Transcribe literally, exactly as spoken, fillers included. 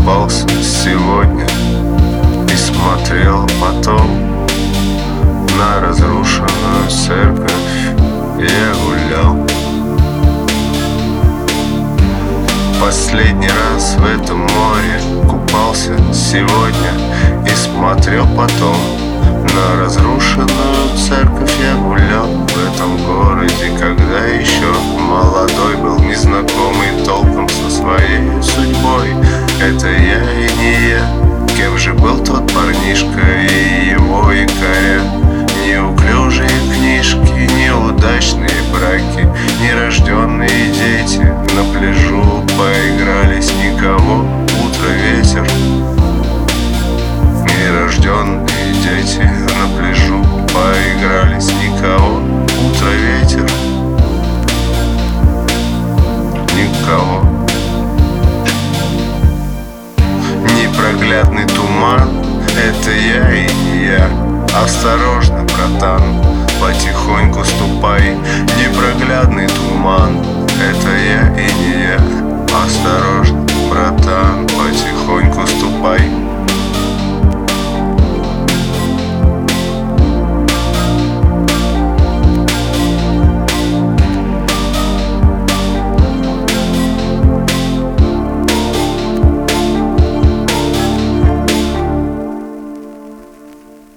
купался сегодня и смотрел потом на разрушенную церковь. Я гулял последний раз в этом море, купался сегодня и смотрел потом на разрушенную церковь. Я гулял в этом городе, когда еще молодой был, незнакомый толком со своей судьбой. Это я и не я. Кем же был тот парнишка и его якоря? Неуклюжие книжки, неудачные браки, нерожденные дети на пляжу поигрались, никого, утро ветер. Нерожденные дети на пляжу поигрались, никого, утро ветер. Никого. Непроглядный туман, это я и не я. Осторожно, братан, потихоньку ступай. Непроглядный туман, это я и не я. Осторожно, братан, потихоньку ступай.